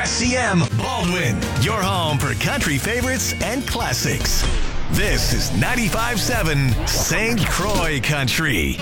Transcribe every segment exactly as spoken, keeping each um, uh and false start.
S C M Baldwin, your home for country favorites and classics. This is ninety-five point seven Saint Croix Country.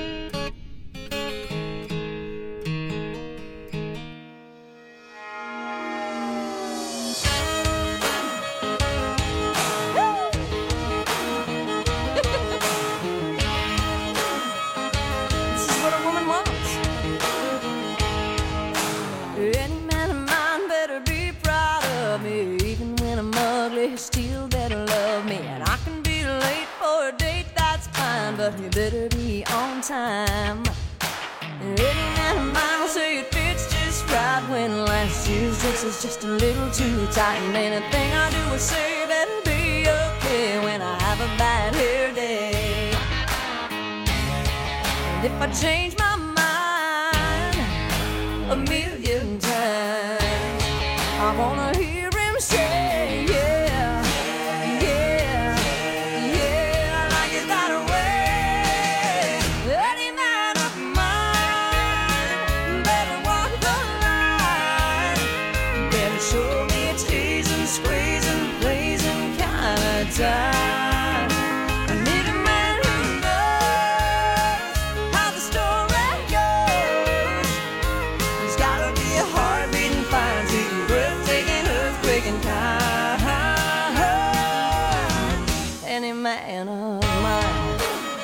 But you better be on time. Any man of mine will say it fits just right when last year's dress is just a little too tight. And anything I do or say better be okay when I have a bad hair day. And if I change my mind a million times, I wanna hear him say, yeah, yeah, yeah, I like it that way. Time. I need a man who knows how the story goes. He's gotta be a heart-beating, fine, sweet, breathtaking, earthquaking kind. Any man of mine.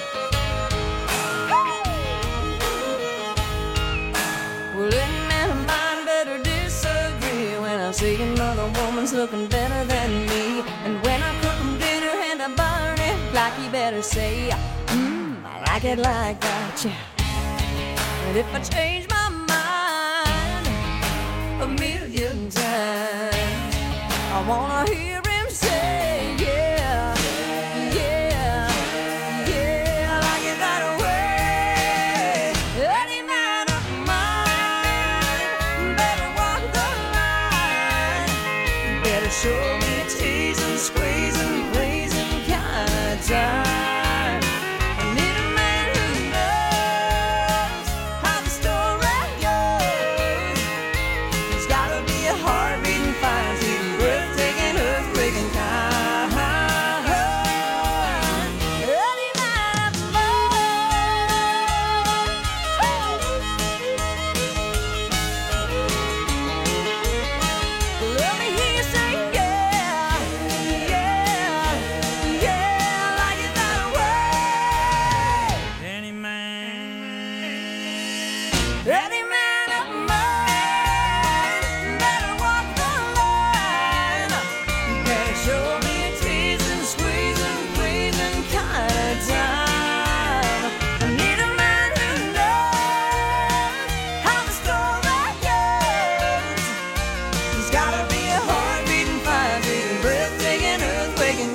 Well, any man of mine better disagree when I see another woman's looking better than me. And when I cook them dinner and I burn it, like you better say, mmm, I like it like that, yeah. And if I change my mind a million times, I wanna hear him say, yeah, yeah, yeah, I like it that way. Any man of mine better walk the line, better show me teasing, squeezing, blazing kind of time. I need a man who knows how the story goes. He's gotta be a heart-beating, fine, sweet, breathtaking, earthquaking kind. Any man of mine. Let me hear you say, yeah, yeah, yeah, I like it that way. Any man, Any man of mine better walk the line. Better show me a teasing, squeezing, pleasing kind of time. I need a man who knows how the story goes. He's gotta be a heart-beating, fine, sweet, breathtaking, earthquaking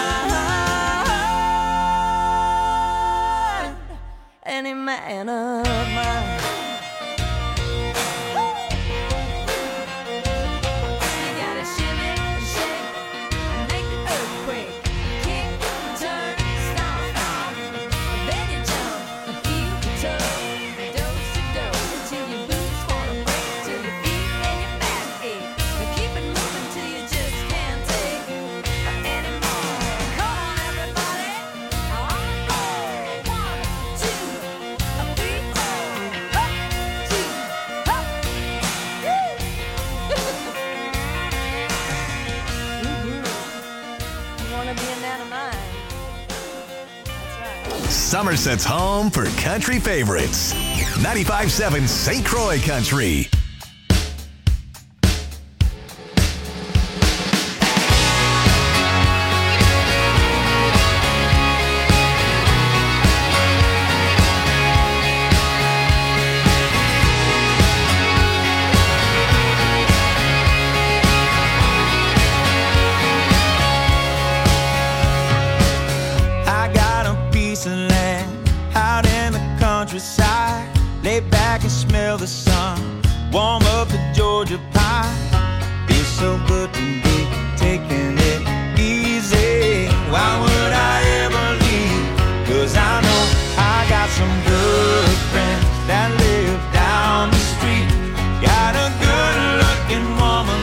kind. Any man of mine. You gotta shimmy, shake, make the earthquake, kick, turn, stomp, stomp. Then you jump, heel to toe, dose to dose, until your boots wanna break, till your feet and your back ache. Now keep it moving till you just can't take anymore. Come on, everybody, now on the floor. One, two, three, four. Up, two, up. Woo! You wanna be a man of mine? That's right. Somerset's home for country favorites. ninety-five point seven Saint Croix Country. I got a piece of land out in the countryside. Lay back and smell the sun, warm up the Georgia pie. Feels so good to be taking it easy. Why would I ever leave? 'Cause I know I got some good friends that live down the street. Got a good looking woman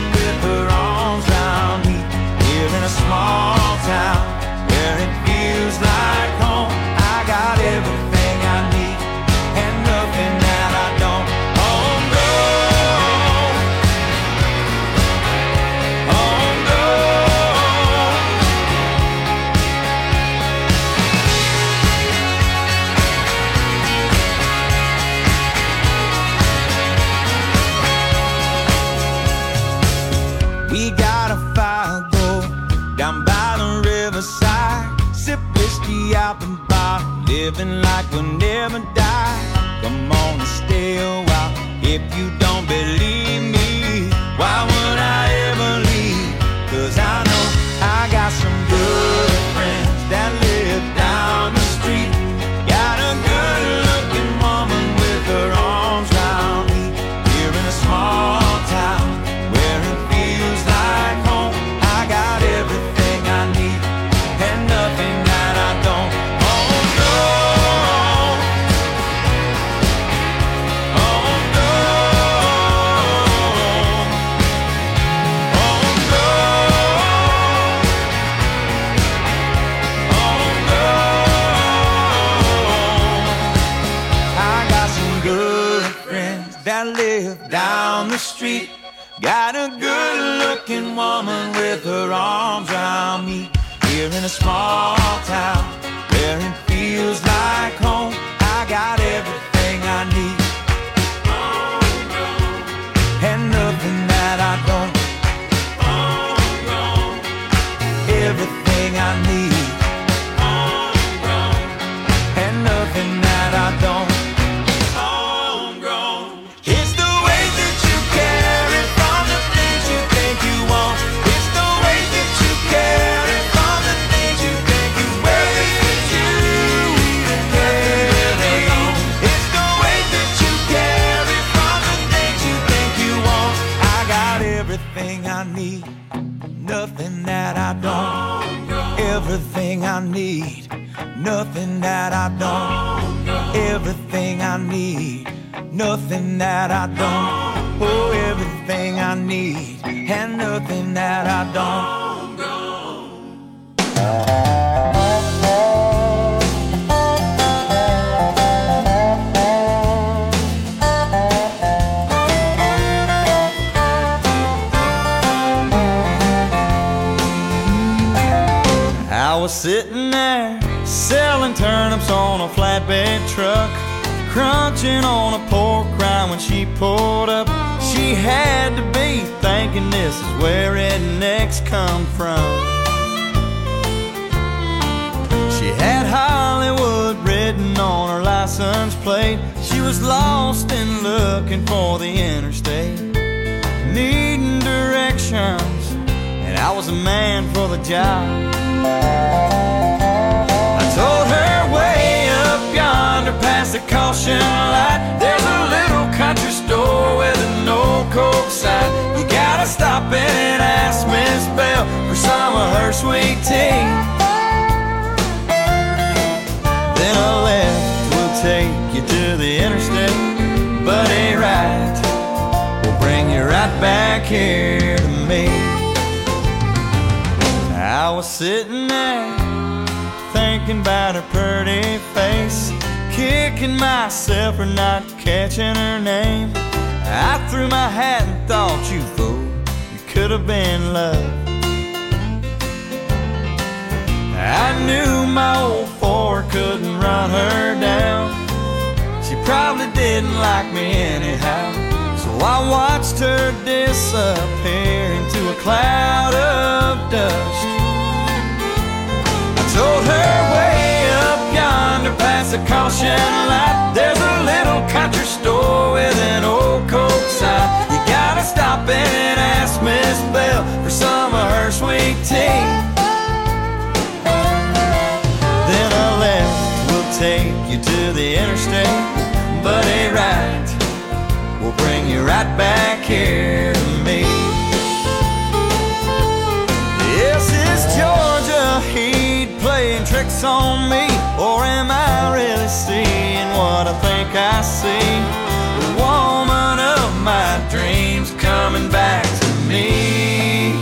We got a fire go down by the riverside. Sip whiskey out the bar, living like we'll never die. Come on and stay a while. If you don't believe me, why would I ever leave? Cause I know I got some good friends that live down the street. Got a good looking woman with her arms round me. Here in a small town where it feels like home. I got everything I need and nothing that I don't. Oh no, oh no, oh no, oh no. I got some good friends that live down the street. Got a good looking woman with her arms around me. Here in a small town where it feels like home. I got everything I need and nothing that I don't. Everything I need and nothing that I don't. It's the way that you carry from the things you think you want. It's the way that you carry from the things you think you wear. It's you even carry. It's the way that you carry from the things you think you want. I got everything I need, nothing that I don't. Everything I need, nothing that I don't. Everything I need, nothing that I don't. Oh, everything I need and nothing that I don't. I was sitting there selling turnips on a flatbed truck, crunching on a pork rind when she pulled up. She had to be thinking this is where rednecks come from. She had Hollywood written on her license plate. She was lost and looking for the interstate, needing directions, and I was a man for the job. I told her way up yonder past the caution light, there's a little country store with an old Coke sign. You gotta stop in and ask Miss Bell for some of her sweet tea. Then a left will take you to the interstate, but a right will bring you right back here to me. I was sitting there thinking about her pretty face, kicking myself for not catching her name. I threw my hat and thought, you fool, you could have been love. I knew my old Ford couldn't run her down. She probably didn't like me anyhow. So I watched her disappear into a cloud of dust. Told her way up yonder past the caution light, there's a little country store with an old Coke sign. You gotta stop in and ask Miss Bell for some of her sweet tea. Then a left will take you to the interstate, but a right will bring you right back here to me. Yes, it's Georgia Heat playing tricks on me, or am I really seeing what I think I see? The woman of my dreams coming back to me.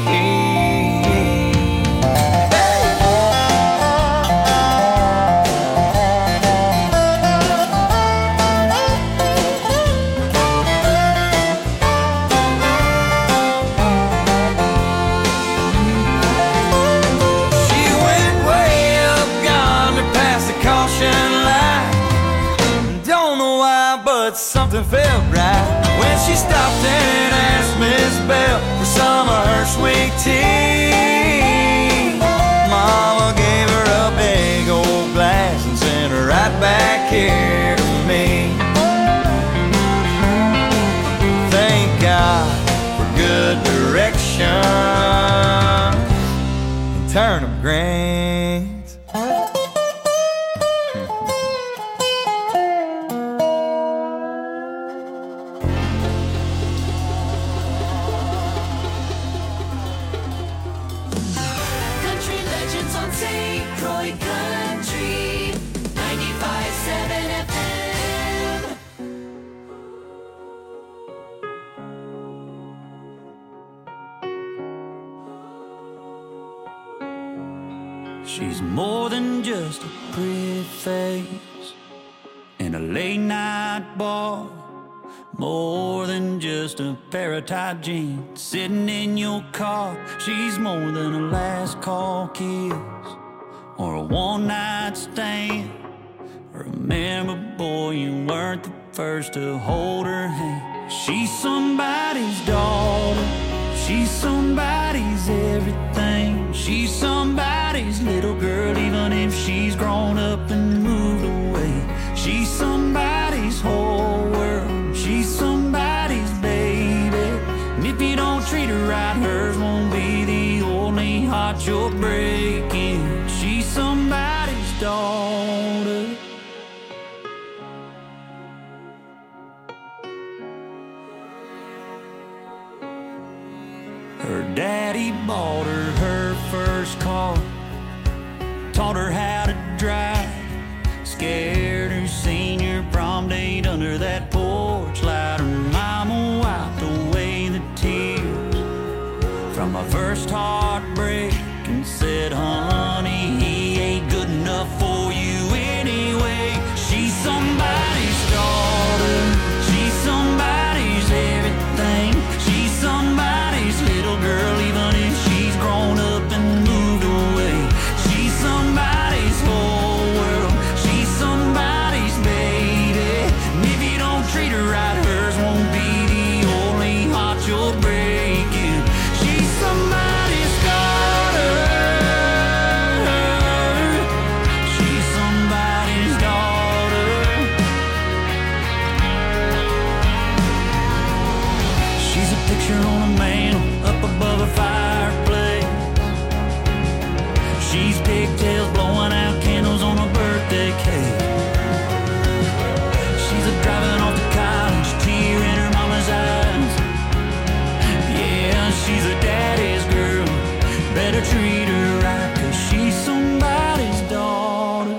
Something felt right when she stopped and asked Miss Bell for some of her sweet and turnip greens. Country legends on Saint Croix Country ninety-five point seven F M. She's more than just a pretty face in a late night bar, more than just a pair of tight jeans sitting in your car. She's more than a last call kiss or a one night stand. Remember, boy, you weren't the first to hold her hand. She's somebody's daughter, she's somebody's everything. She's somebody's little girl, even if she's grown up and moved away. She's somebody's whole world, she's somebody's baby. And if you don't treat her right, hers won't be the only heart you're breaking. She's somebody's daughter. Her daddy bought her her first car, taught her how to drive, scared her senior prom date under that porch light. Her mama wiped away the tears from my first heartbreak and said, honey, he ain't good enough for you anyway. She's somebody's daughter, she's somebody's everything. She's somebody's little girl, even if she's grown up and moved away. She's somebody's whole world, she's somebody's baby. And if you don't treat her right, hers won't be the only heart you're breaking. She's somebody's daughter, she's somebody's daughter. She's a picture on a mantle up above a fireplace. She's pigtails blowing out candles on a birthday cake. She's a driving off to college, tear in her mama's eyes. Yeah, she's a daddy's girl, better treat her right, 'cause she's somebody's daughter.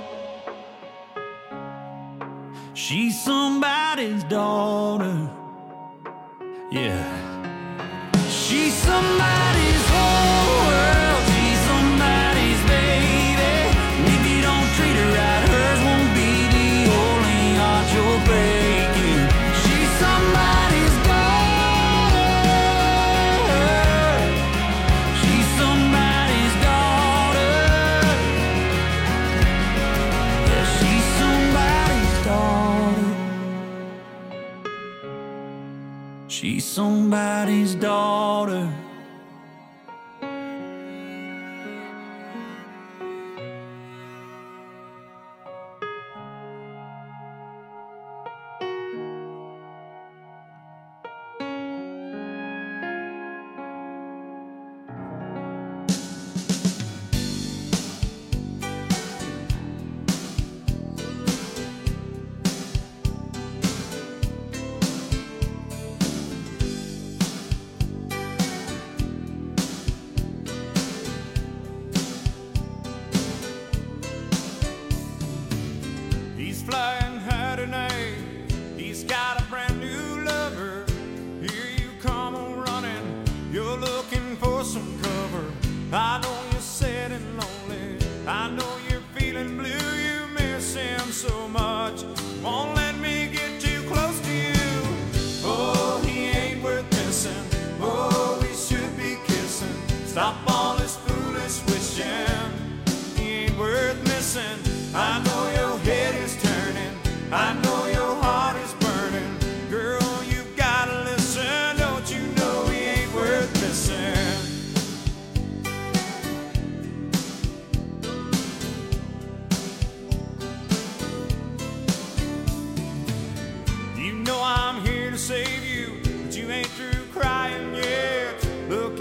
She's somebody's daughter. Yeah. She's somebody's whole world, she's somebody's baby. And if you don't treat her right, hers won't be the only heart you're breaking. She's somebody's daughter, she's somebody's daughter. Yeah, she's somebody's daughter. She's somebody's daughter. He's flying high tonight, he's got a brand new lover. Here you come on running, you're looking for some cover. I know you're sad and lonely, I know you're feeling blue. You miss him so much, won't let me get too close to you. Oh, he ain't worth missing, oh, we should be kissing. Stop all this foolish wishing, he ain't worth missing. I know your head is turning, I know your heart is burning. Girl, you've gotta listen, don't you know he ain't worth missing. You know I'm here to save you, but you ain't through crying yet. Look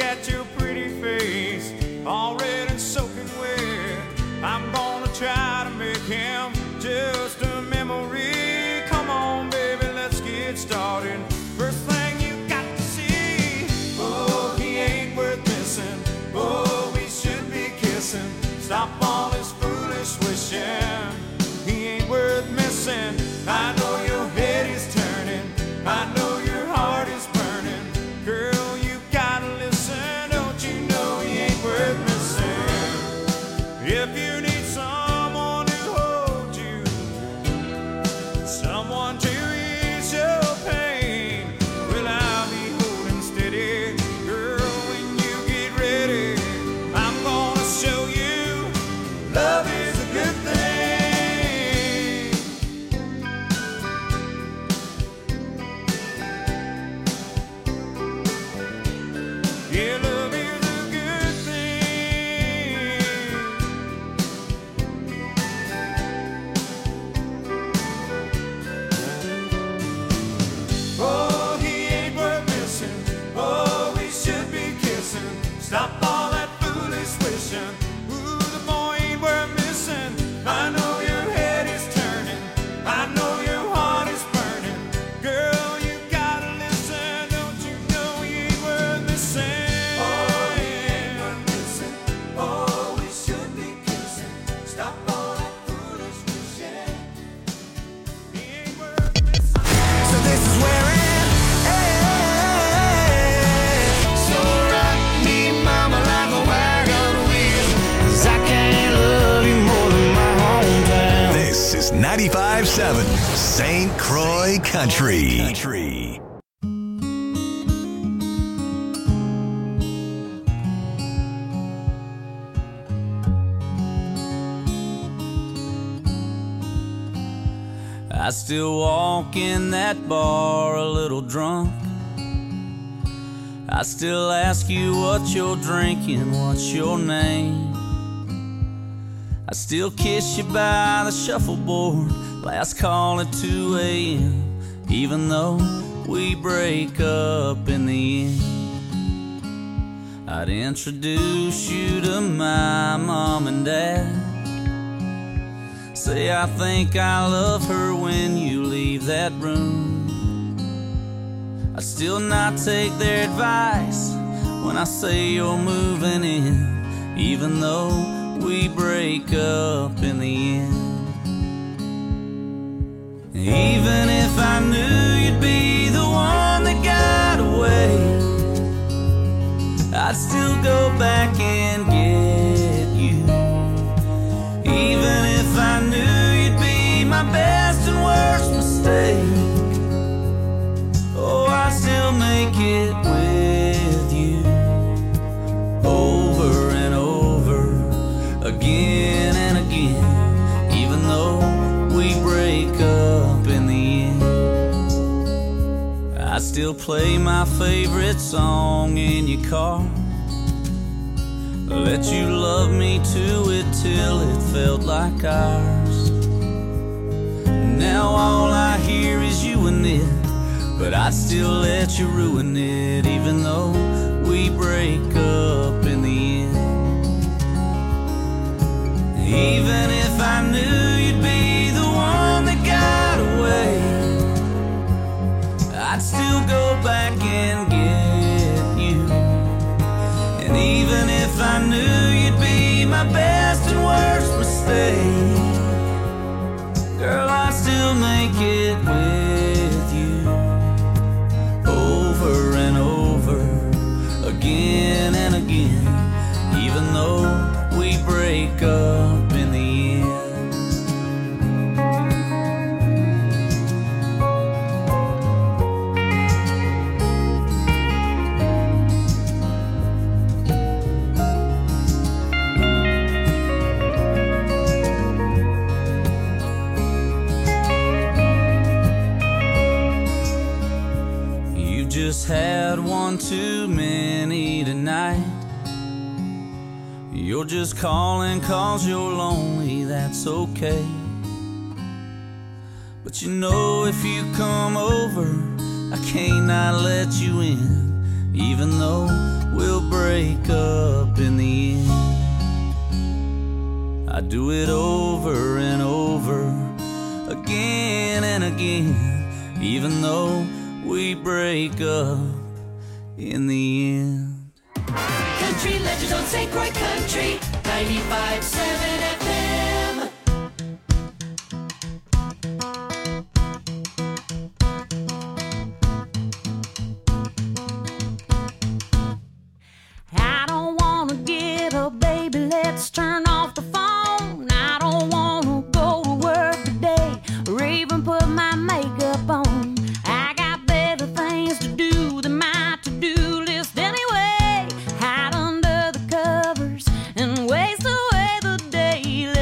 Yeah, love is a good thing. Oh, he ain't worth missing. Oh, we should be kissing. Stop all that foolish wishing. Ooh, the boy ain't worth missing. I know your head is turning. I know your heart is burning. Girl, you gotta listen. Don't you know he ain't worth missing? Oh, he ain't worth missing. Oh, we should be kissing. Stop all that foolish wishing. He ain't worth missing. So this is where it ends. So rock me, mama, like a wagon wheel. 'Cause I can't love you more than my hometown. This is ninety-five point seven Saint Croix Country. Country. I still walk in that bar a little drunk. I still ask you what you're drinking, what's your name. I still kiss you by the shuffleboard, last call at two a.m. Even though we break up in the end, I'd introduce you to my mom and dad. Say I think I love her when you leave that room. I still not take their advice when I say you're moving in, even though we break up in the end. Even if I knew you'd be the one that got away, I'd still go back and get you. Even if I knew you'd be my best and worst mistake, oh, I still make it with you. Over and over, again and again, even though we break up in the end. I still play my favorite song in your car, let you love me to it till it felt like ours. Now all I hear is you and it, but I'd still let you ruin it, even though we break up in the end. Even if I knew you'd be the one that got away, I'd still go back and get you. And even if I knew you'd be my best and worst mistake, girl, I still make it with you. Over and over, again and again, even though we break up in the end. Just had one too many tonight. You're just calling 'cause you're lonely, that's okay. But you know if you come over, I can't not let you in, even though we'll break up in the end. I do it over and over, again and again, even though we break up in the end. Country Legends on Saint Croix Country, ninety-five point seven F M. I don't wanna get up, baby, let's turn off the phone. I don't wanna go to work today or even put my makeup on. I got better things to do than my to-do list anyway. Hide under the covers and waste away the day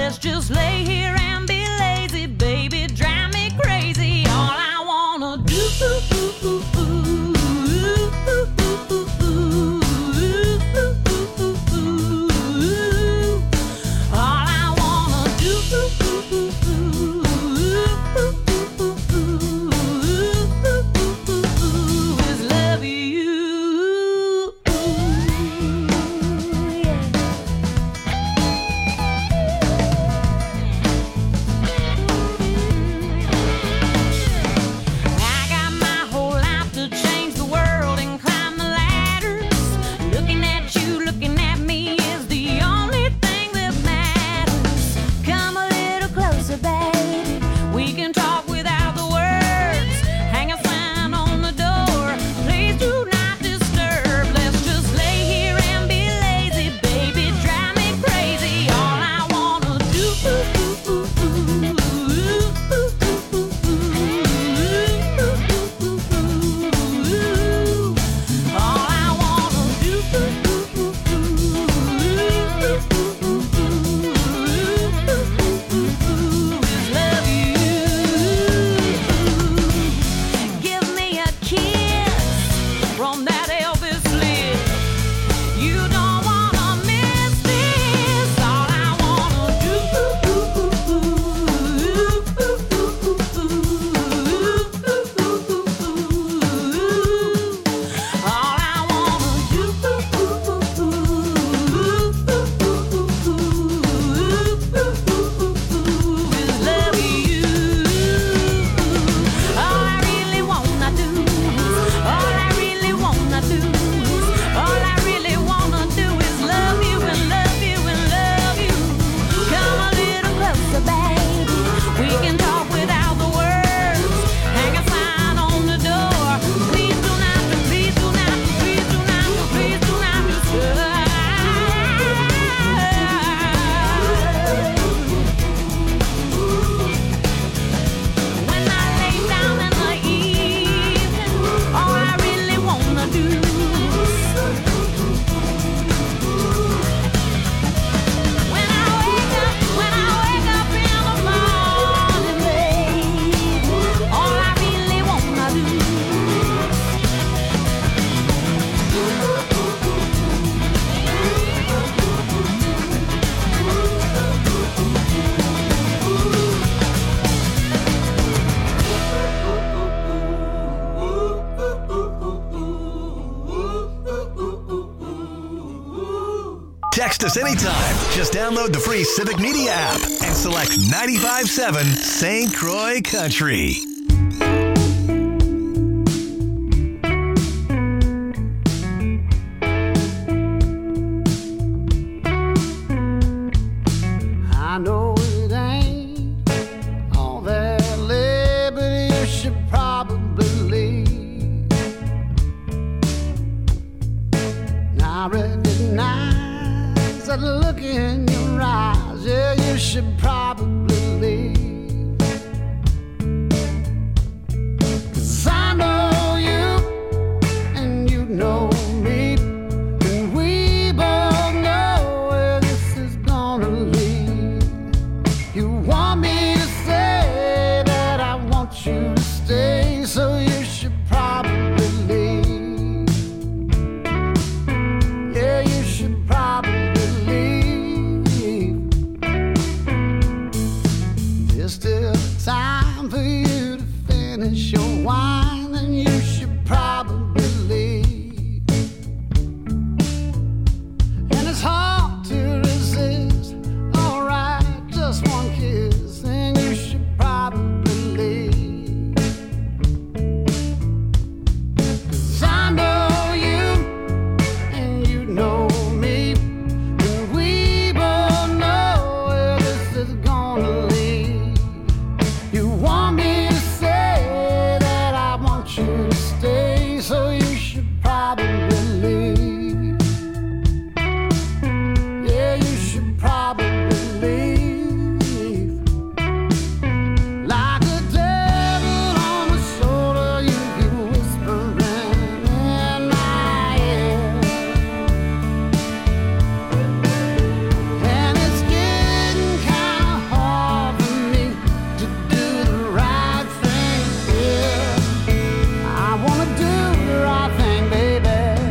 Text us anytime. Just download the free Civic Media app and select ninety-five point seven Saint Croix Country. I know it ain't all that lit, but you should probably leave. I recognize that look in your eyes, yeah, you should probably leave. 'Cause I know you, and you know me, and we both know where this is gonna lead. You want me to say that I want you to stay, so you should probably leave. Yeah, you should probably leave. There's still time for you to finish your wine, and you should probably leave. And it's hard to resist. Alright, just one kiss, and you should probably leave. 'Cause I know you, and you know me, and we both know where this is gonna lead. You want me to say that I want you to stay, so you should probably leave. Yeah, you should probably leave. Like a devil on my shoulder, you keep whispering in my ear. And it's getting kinda hard for me to do the right thing here. I wanna do the right thing, baby.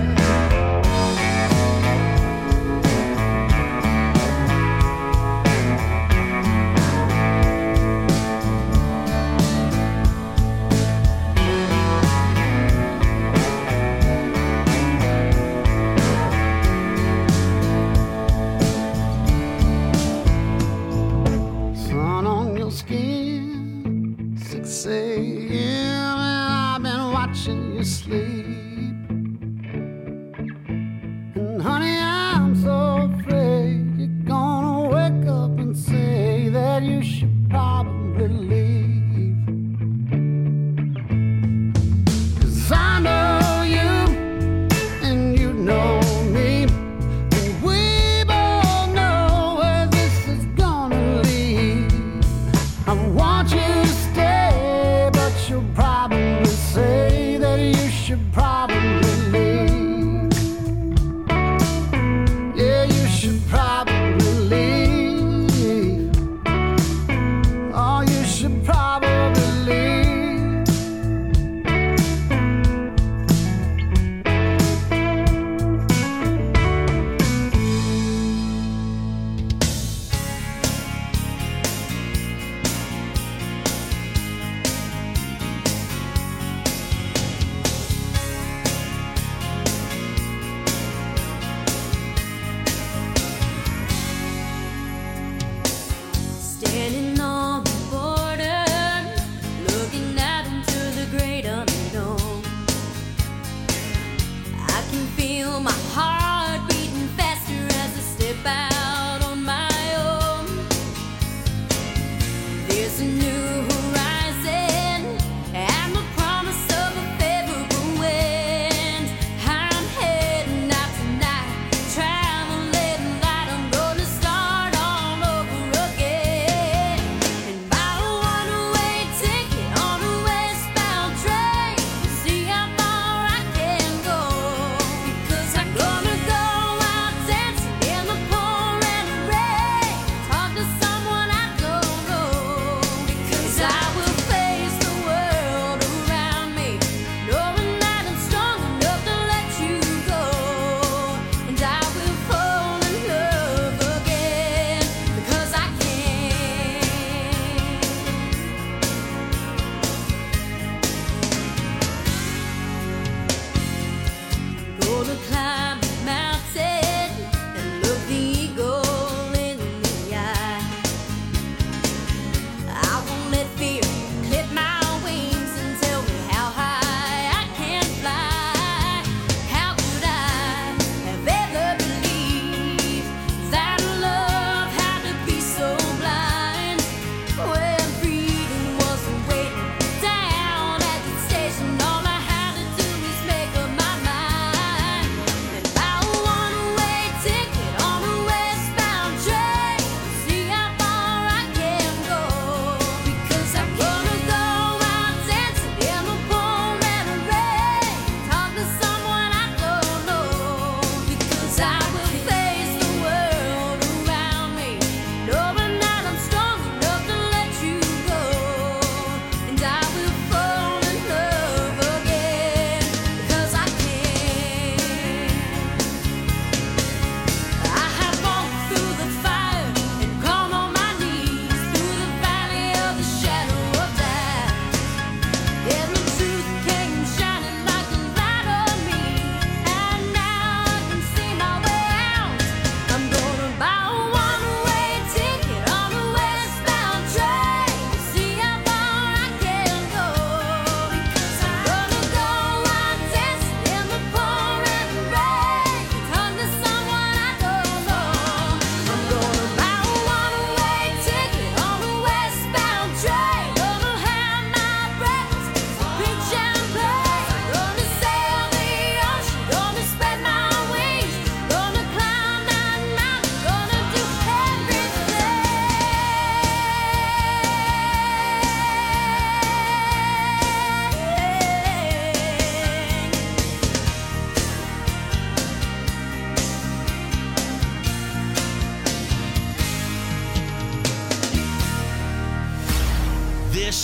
Sun on your skin, six a.m. and I've been watching you sleep. And honey, I'm so afraid you're gonna wake up and say that you should probably leave. 'Cause I know you, and you know me, and we both know where this is gonna lead. I want you to stay, but you'll probably say that you should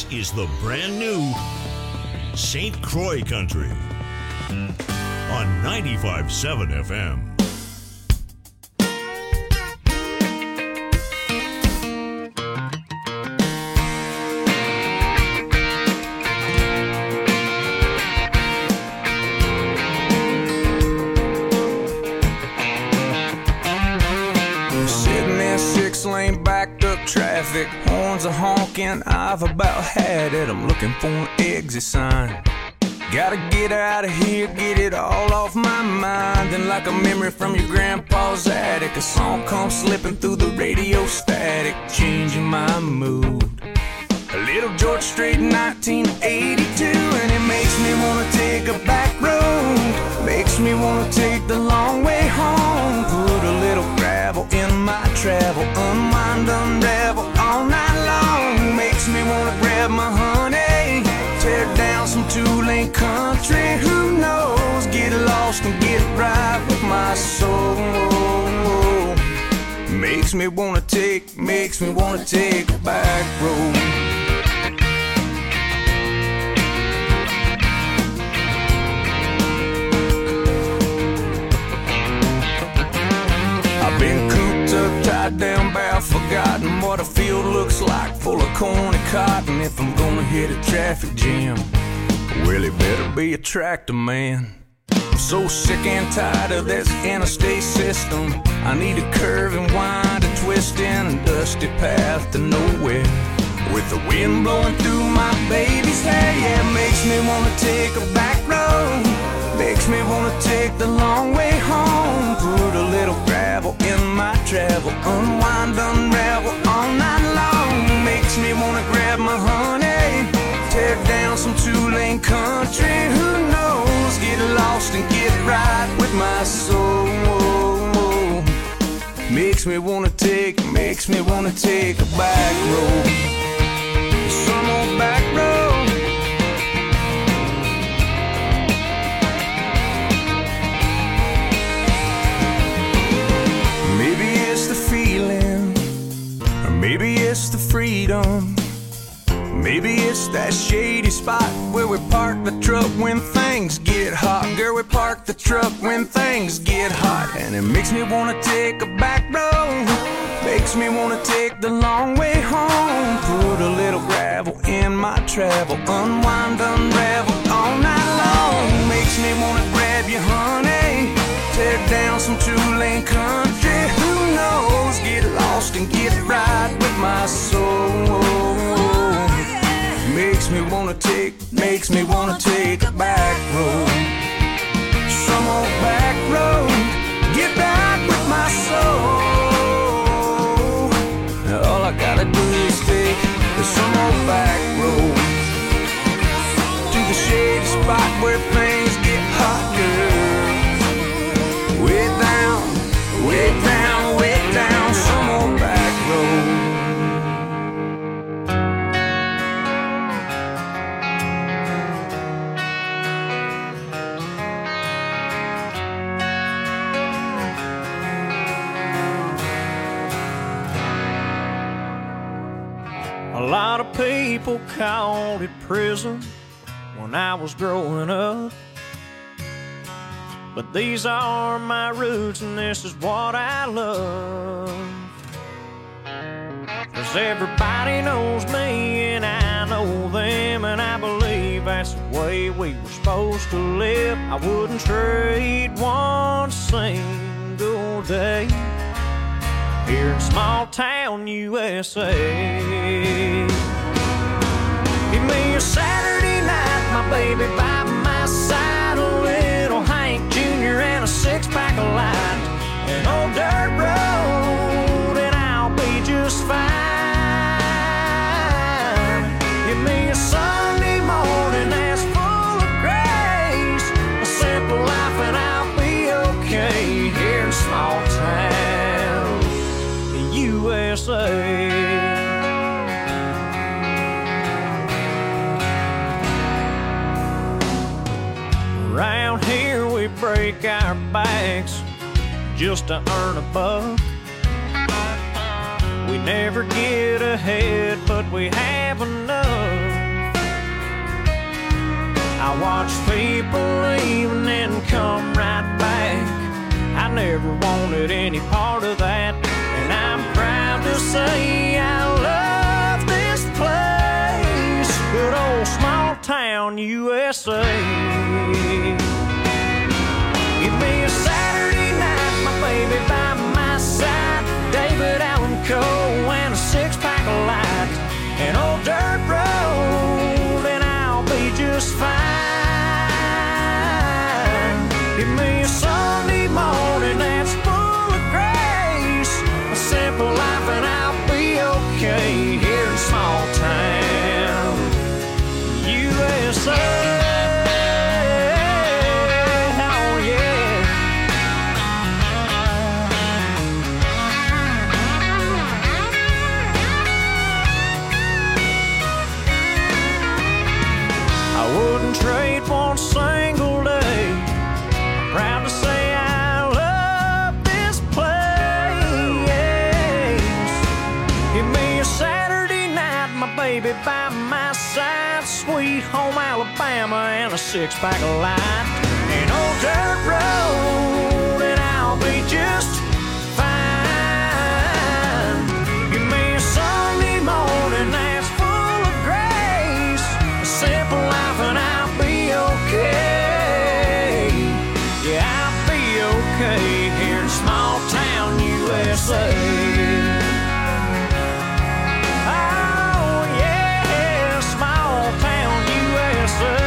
is the brand new Saint Croix Country on ninety-five point seven F M. Traffic, horns are honking, I've about had it. I'm looking for an exit sign. Gotta get out of here, get it all off my mind. And like a memory from your grandpa's attic, a song comes slipping through the radio static, changing my mood. A little George Strait, nineteen eighty-two, and it makes me wanna take a back road. Makes me wanna take the long way home. Put a little gravel in my travel, unwind, unravel all night long. Makes me wanna grab my honey, tear down some two-lane country. Who knows? Get lost and get right with my soul. Makes me wanna take, makes me wanna take a back road. I've been cooped up, tied down, bound, forgotten what a field looks like, full of corn and cotton. If I'm gonna hit a traffic jam, well, it better be a tractor man. I'm so sick and tired of this interstate system. I need a curve and wind, a twist in a dusty path to nowhere. With the wind blowing through my baby's hair, yeah, it makes me wanna take a back road. Makes me wanna take the long way home. Put a little gravel in my travel, unwind, unravel all night long. Makes me wanna grab my honey, tear down some two-lane country. Who knows? Get lost and get right with my soul. Makes me wanna take, makes me wanna take a back road. Some old back road. Maybe it's the freedom. Maybe it's that shady spot where we park the truck when things get hot. Girl, we park the truck when things get hot. And it makes me wanna take a back road. Makes me wanna take the long way home. Put a little gravel in my travel, unwind, unravel all night long. Makes me wanna grab you, honey, tear down some two-lane country. Who knows? Get lost and get right with my soul. Makes me wanna take, makes me wanna take a back road. Some old back road, get back with my soul. All I gotta do is take some old back road to the shady spot where things get hot, girl. Way down, way down, way down, some old back road. A lot of people called it prison when I was growing up, but these are my roots and this is what I love. Cause everybody knows me and I know them, and I believe that's the way we were supposed to live. I wouldn't trade one single day here in small town U S A. Give me a Saturday night, my baby by my side, a little Hank Junior and a six-pack of light, an old dirt road, and I'll be just fine. Give me a Sunday morning that's full of grace, a simple life, and I'll be okay here in small town U S A. Around here we break our backs just to earn a buck. We never get ahead, but we have enough. I watch people leave and then come right back. I never wanted any part of that, and I'm proud to say I love this place, good old small town U S A. Give me a Saturday night, my baby by my side, David Allan Coe and a six-pack of light, an old dirt road, and I'll be just fine. Give me a Sunday morning that's full of grace, a simple life, and I'll be okay here in small town U S A. Trade one single day. I'm proud to say I love this place. Give me a Saturday night, my baby by my side, sweet home Alabama and a six-pack of light, an old dirt road, and I'll be just fine. Give me a Sunday morning that's full of grace, a simple life, and I'll okay. Yeah, I'll be okay here in small town U S A. Oh yeah, small town U S A.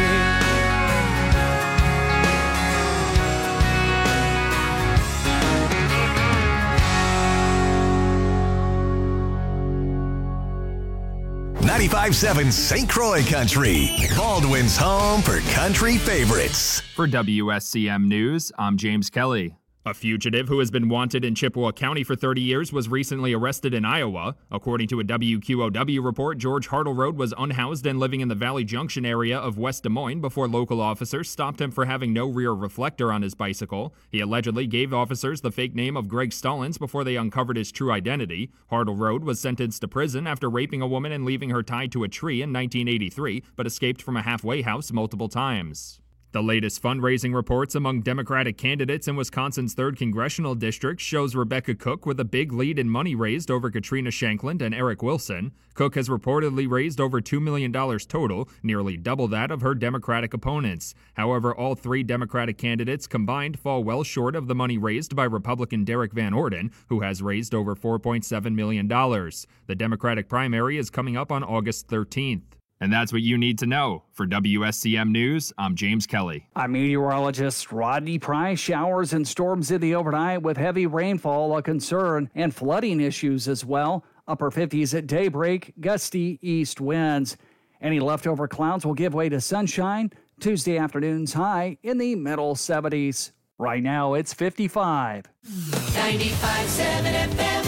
ninety-five seven Saint Croix Country, Baldwin's home for country favorites. For W S C M News, I'm James Kelly. A fugitive who has been wanted in Chippewa County for thirty years was recently arrested in Iowa. According to a W Q O W report, George Hartleroad was unhoused and living in the Valley Junction area of West Des Moines before local officers stopped him for having no rear reflector on his bicycle. He allegedly gave officers the fake name of Greg Stallings before they uncovered his true identity. Hartleroad was sentenced to prison after raping a woman and leaving her tied to a tree in nineteen eighty-three, but escaped from a halfway house multiple times. The latest fundraising reports among Democratic candidates in Wisconsin's third congressional district shows Rebecca Cook with a big lead in money raised over Katrina Shankland and Eric Wilson. Cook has reportedly raised over two million dollars total, nearly double that of her Democratic opponents. However, all three Democratic candidates combined fall well short of the money raised by Republican Derek Van Orden, who has raised over four point seven million dollars. The Democratic primary is coming up on August thirteenth. And that's what you need to know. For W S C M News, I'm James Kelly. I'm meteorologist Rodney Price. Showers and storms in the overnight with heavy rainfall a concern and flooding issues as well. Upper fifties at daybreak, gusty east winds. Any leftover clouds will give way to sunshine. Tuesday afternoon's high in the middle seventies. Right now it's fifty-five. ninety-five point seven F M.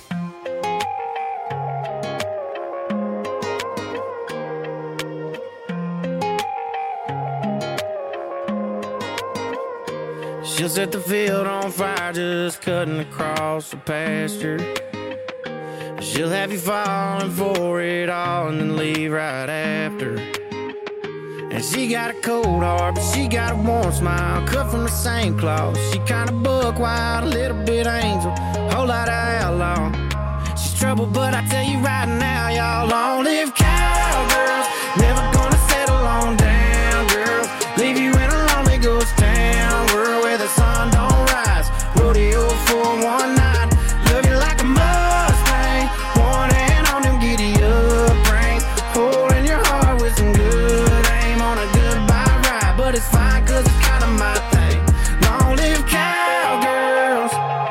She'll set the field on fire just cutting across the pasture. She'll have you falling for it all and then leave right after. And she got a cold heart, but she got a warm smile, cut from the same cloth. She kinda buck wild, a little bit angel, whole lot of outlaw. She's trouble, but I tell you right now, y'all, long live cowgirls, never gonna settle on down, girls. Leave you in a lonely ghost town, world where the sun don't rise. Rodeo for one night, love you like a Mustang, one hand on them giddy up reins, holding your heart with some good aim on a goodbye ride. But it's fine, cause it's kinda my thing. Long live cowgirls.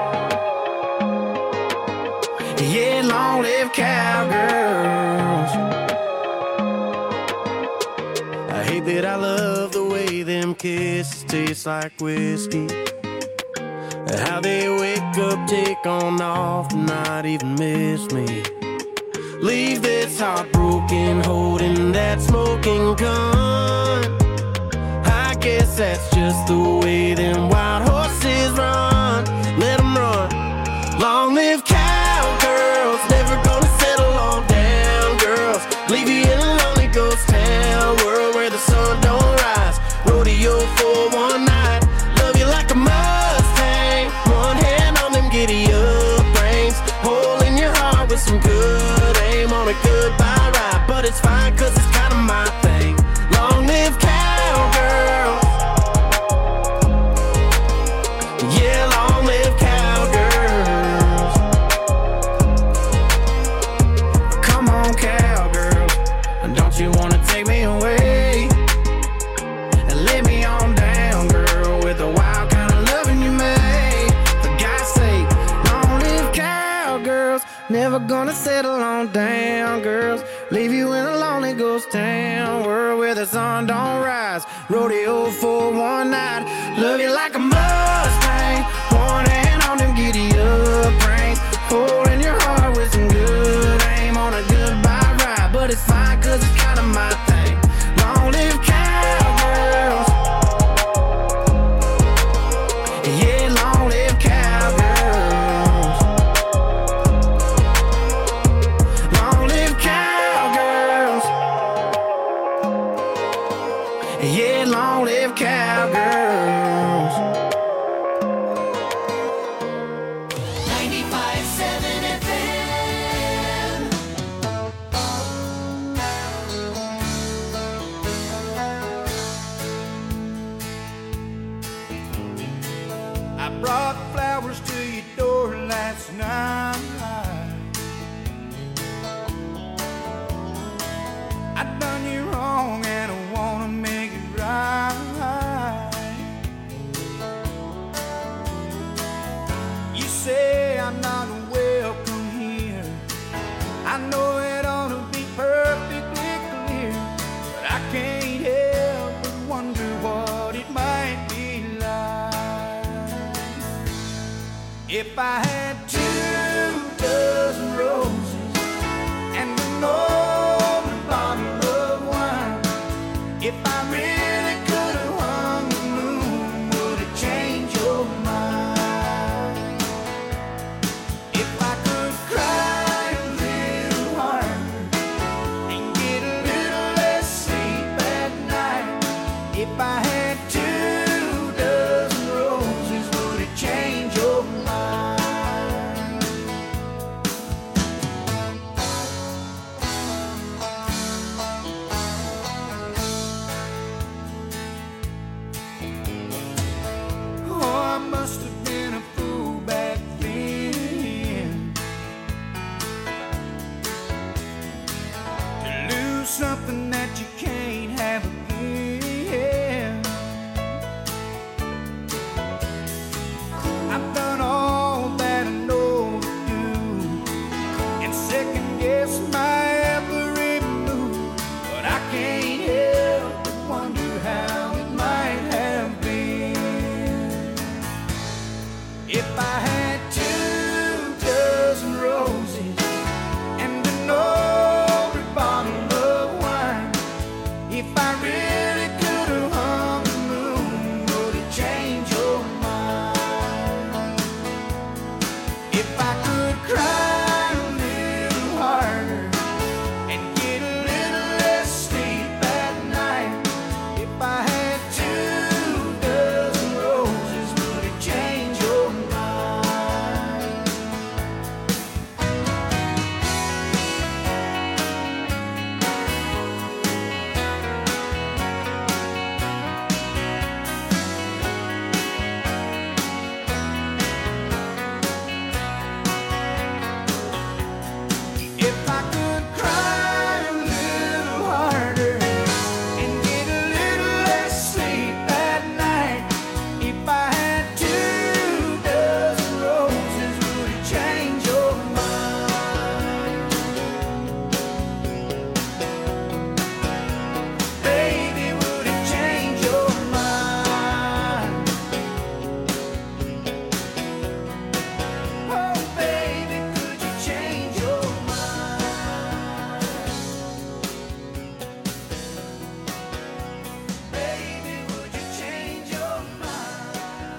Yeah, long live cowgirls. I hate that I love the way them kisses taste like whiskey. How they wake up, take on off, not even miss me. Leave this heart broken, holding that smoking gun. I guess that's just the way them wild horses run. Let them run. Long live cowgirls, never gonna settle on down, girls. Leave you in a lonely ghost town, world where the sun don't never gonna settle on down, girls. Leave you in a lonely ghost town, world where the sun don't rise. Rodeo for one night. Love you like a Mustang, one hand on them giddy up reins, holding your heart with some good aim on a goodbye ride. But it's fine, cause it's kinda my thing. Long live cowgirls. Yeah, long live cowgirls. Long live cowgirls. Yeah, long live cowgirls. ninety-five point seven F M. I brought flowers to your door last night. I done you wrong and I wanna make it right. You say I'm not welcome here. I know it ought to be perfectly clear, but I can't help but wonder what it might be like if I had two dozen roses and an open bottle of wine. If I really could have hung the moon, would it change your mind? If I could cry a little harder and get a little less sleep at night. If I had two dozen roses, would it change your mind? Oh, I must have been a fool back then to lose something that you can't have again. I've done all that I know to do and second guess my every move, but I can't help but wonder how it might have been if I had two dozen roses and an old bottle of wine. If I really could have hung the moon, would it change your mind? If I could cry a little harder and get a little less sleep at night. If I had two dozen roses, would it change your mind? If I could cry a little harder and get a little less sleep at night. If I had two dozen roses, would it change your mind? Baby, would it change your mind? Oh, baby, could you change your mind? Baby, would you change your mind?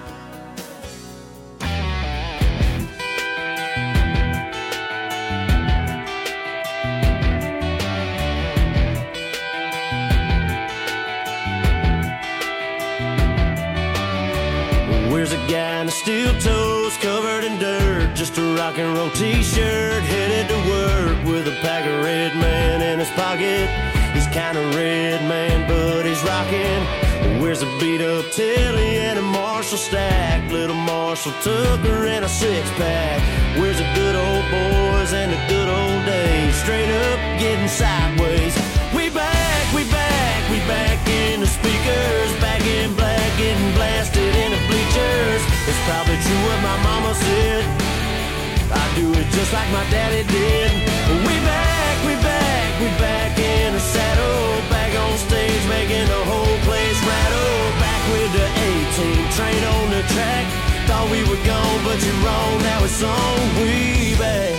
Where's a guy in the steel toes covered in dirt? Just a rock and roll t-shirt, headed to work with a pack of Red Man in his pocket. He's kinda red, man, but he's rocking. Where's a beat up Tilly and a Marshall stack? Little Marshall Tucker and a six pack. Where's the good old boys and the good old days? Straight up getting sideways. We back, we back, we back in the speakers, back in black, getting blasted in the bleachers. It's probably true what my mama said. I do it just like my daddy did. We back, we back, we back in the saddle, back on stage making the whole place rattle. Back with the A-team, train on the track. Thought we were gone, but you're wrong. Now it's on. We back.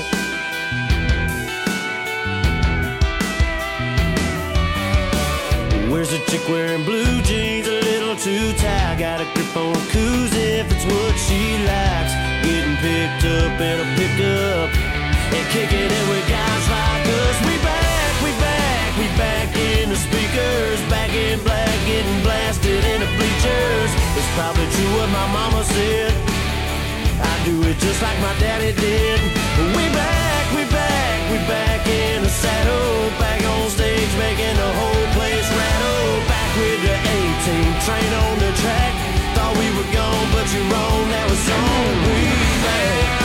Where's the chick wearing blue jeans, a little too tight? Got a grip on her koozie if it's what she likes. Getting picked up in a pickup and kicking it with guys like us. We back, we back, we back in the speakers, back in black, getting blasted in the bleachers. It's probably true what my mama said. I do it just like my daddy did. We back, we back, we back in the saddle, back on stage making the whole place rattle. Back with the A-team, train on the track. Thought we were gone, but you're wrong. Now it's on. We back.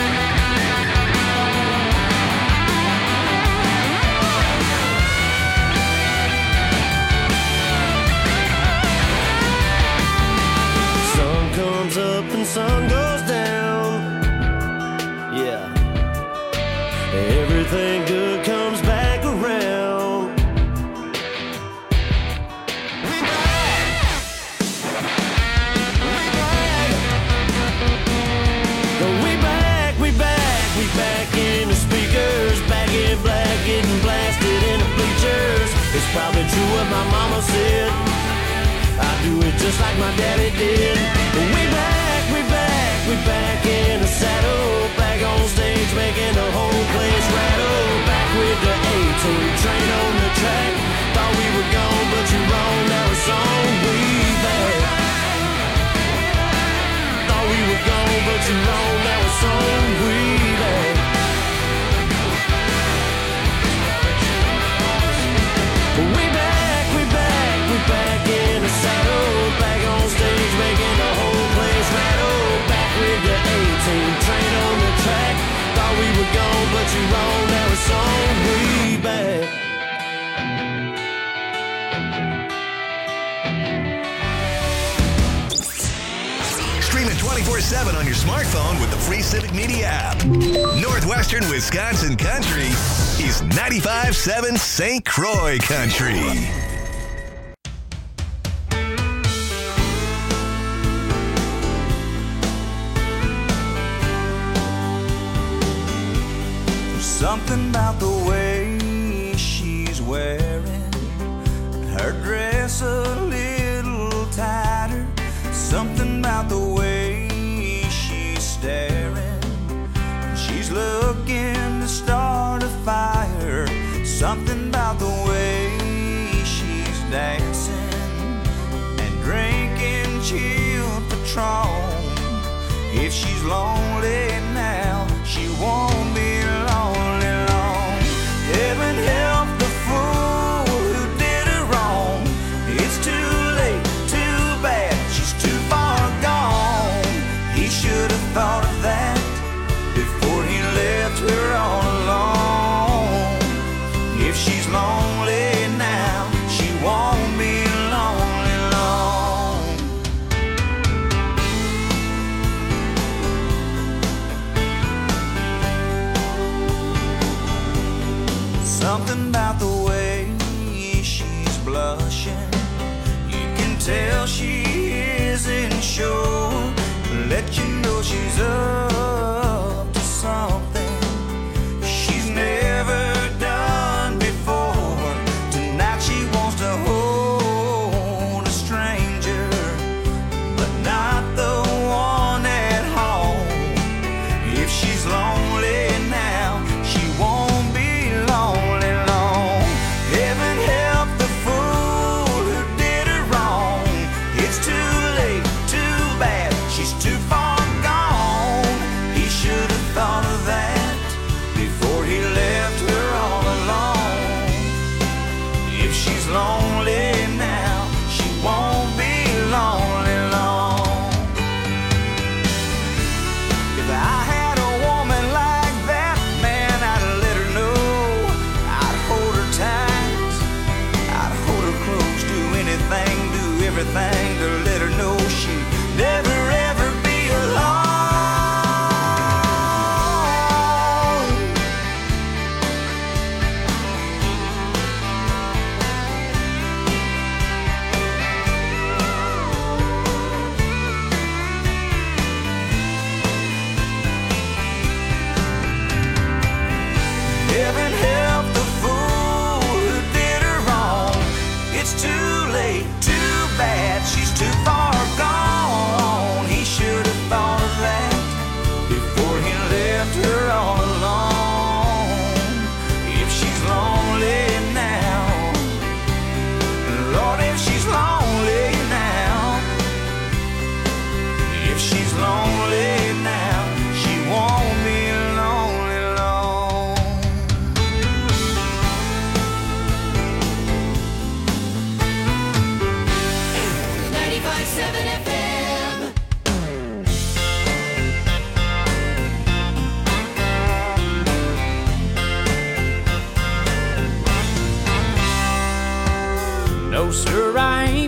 Sun comes up and sun goes down. Yeah. Everything good comes back around. We back. We back, we back, we back in the speakers, back in black, getting blasted in the bleachers. It's probably true what my mama said. I do it just like my daddy did. We back, we back, we back in the saddle, back on stage making the whole place rattle. Back with the A-team, train on the track. Thought we were gone, but you're wrong. Now it's on. We back. Thought we were gone, but you're wrong. Now it's on. We back. We back, we back, we back in the saddle, back on stage making the whole place rattle. Back with the A-team, train on the track. Thought we were gone, but you're wrong. Now it's on. We back. Stream it twenty-four seven on your smartphone with the free Civic Media app. Northwestern Wisconsin Country is ninety-five point seven Saint Croix Country. Something about the way she's wearing her dress a little tighter. Something about the way she's staring. She's looking to start a fire. Something about the way she's dancing and drinking chilled Patron. If she's lonely now, she won't be lonely long. Heaven help the fool who did her wrong. It's too late, too bad, she's too far gone. He should have thought of that before he left her all alone. If she's lonely now, she won't be lonely long. Something about the way she's blushing, you can tell she isn't sure. Let you know she's up to something she's never done before. Tonight she wants to hold a stranger, but not the one at home. If she's lonely now, she won't be lonely long. Heaven help the fool who did her wrong. It's too late, too bad, she's too far gone.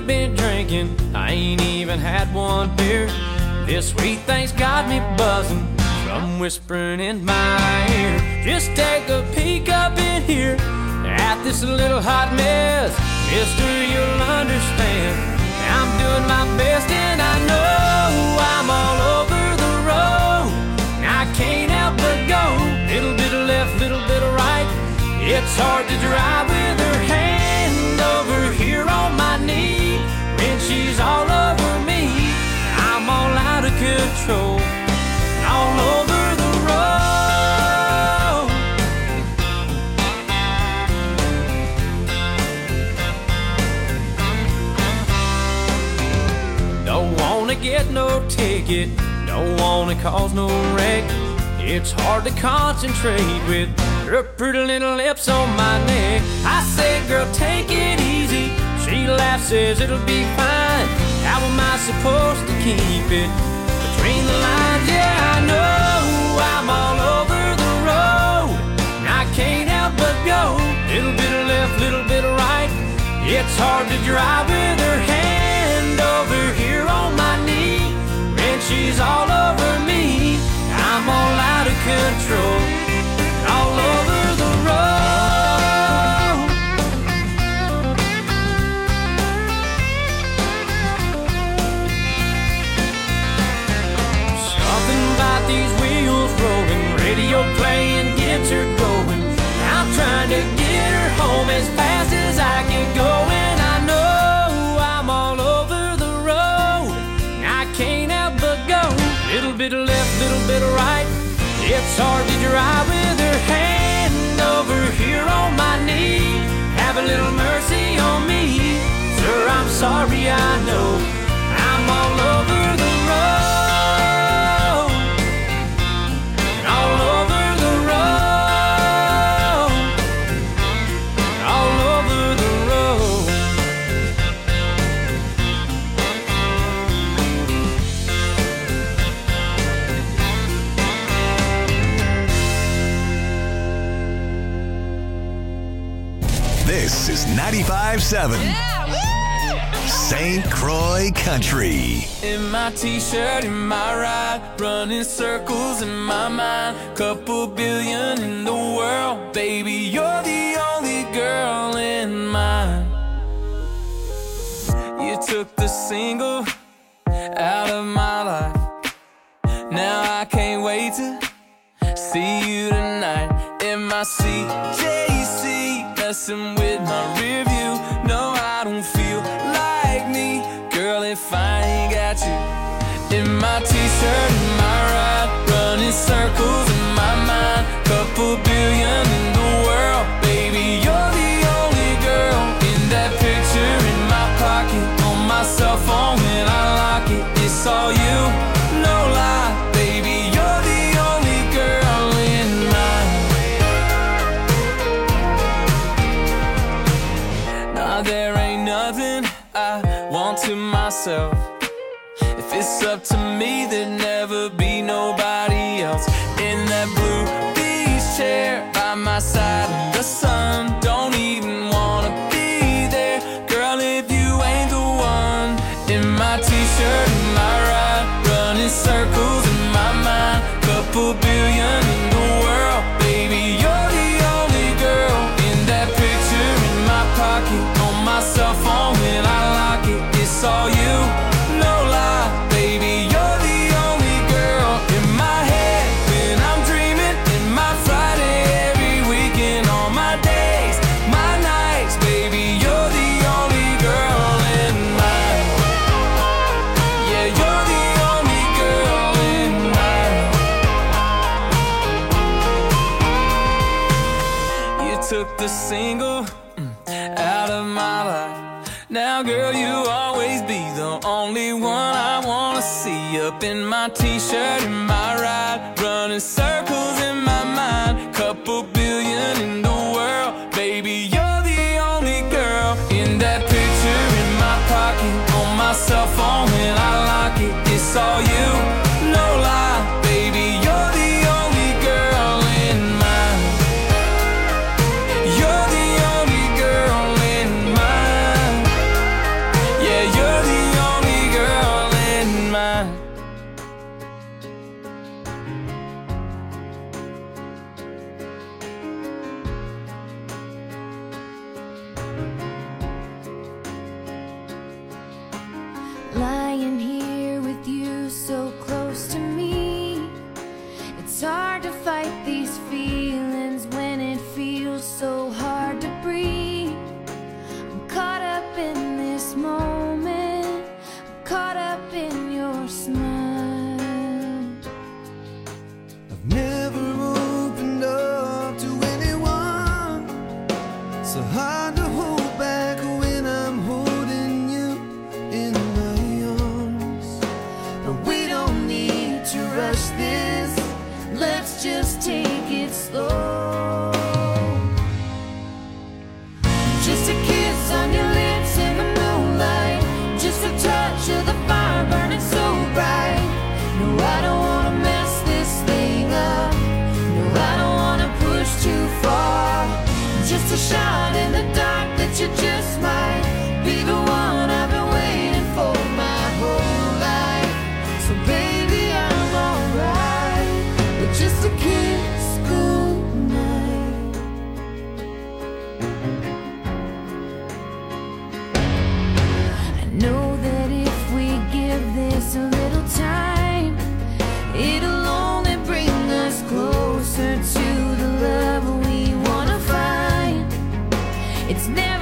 been drinking, I ain't even had one beer. This sweet thing's got me buzzing from whispering in my ear. Just take a peek up in here at this little hot mess. Mister, you'll understand I'm doing my best, and I know I'm all over the road. I can't help but go, little bit of left, little bit of right. It's hard to drive with her hand over here on my knee when she's all over me. I'm all out of control, all over the road. Don't wanna get no ticket, don't wanna cause no wreck. It's hard to concentrate with her pretty little lips on my neck. I say, girl, take it easy. She laughs, says it'll be fine. How am I supposed to keep it between the lines? Yeah, I know I'm all over the road. I can't help but go, little bit of left, little bit of right. It's hard to drive with her hand over here on my knee when she's all over me. I'm all out of control, all over the road. Something about these wheels rolling, radio playing gets her going. I'm trying to get her home as fast as I can go, and I know I'm all over the road. I can't help but go, little bit of left, little bit of right. It's hard to drive with her hand over here on my knee. Have a little mercy on me, sir, I'm sorry, I know I'm all over the road, all over the road, all over the road. This is ninety-five seven Saint Croix Country. In my t-shirt, in my ride, running circles in my mind. Couple billion in the world, baby, you're the only girl in mine. You took the single out of my life. Now I can't wait to see you tonight. In my C J C, messing with my rear view. No, I don't feel like me, girl, if I ain't got you. In my t-shirt, in my ride, running circles in my mind. Couple billion in the world, baby, you're the only girl. In that picture in my pocket, on my cell phone when I lock it, it's all you, no lie, baby, you're the only girl in mine. Nah, there ain't nothing I want to myself. If it's up to me, there'd never be nobody else. In that blue beach chair by my side in the sun, don't even wanna be there, girl, if you ain't the one. In my t-shirt, in my ride, running circles in my mind. Couple billion in the world, baby, you're the only girl. In that picture in my pocket, on my cell phone when I lock it, it's all you, no lie, baby, you're the only girl. In my head when I'm dreaming, in my Friday, every weekend, all my days, my nights, baby, you're the only girl in mine. Yeah, you're the only girl in mine. You took the single mm, out of my life. Now, girl, you always be the only one I wanna see. Up in my t-shirt, in my ride, running circles in my mind. Couple billion in the world, baby, you're the only girl. In that picture in my pocket, on my cell phone when I lock it, it's all you, no lie, baby, you're the only girl in mine. You're the only girl in mine. Yeah, It's hard to fight these feelings when it feels so hard to breathe. I'm caught up in this moment, I'm caught up in your smile. I've never opened up to anyone, so hard to hold back when I'm holding you in my arms. But we don't need to rush this, let's just take it slow. Just a kiss on your lips in the moonlight, just a touch of the fire burning so bright. No, I don't wanna mess this thing up, no, I don't wanna push too far. Just a shot in the dark that you just might be the one I've been waiting for my whole life. So baby, I'm alright with just a kiss goodnight. I know that if we give this a little time, it'll only bring us closer to the love we wanna find. It's never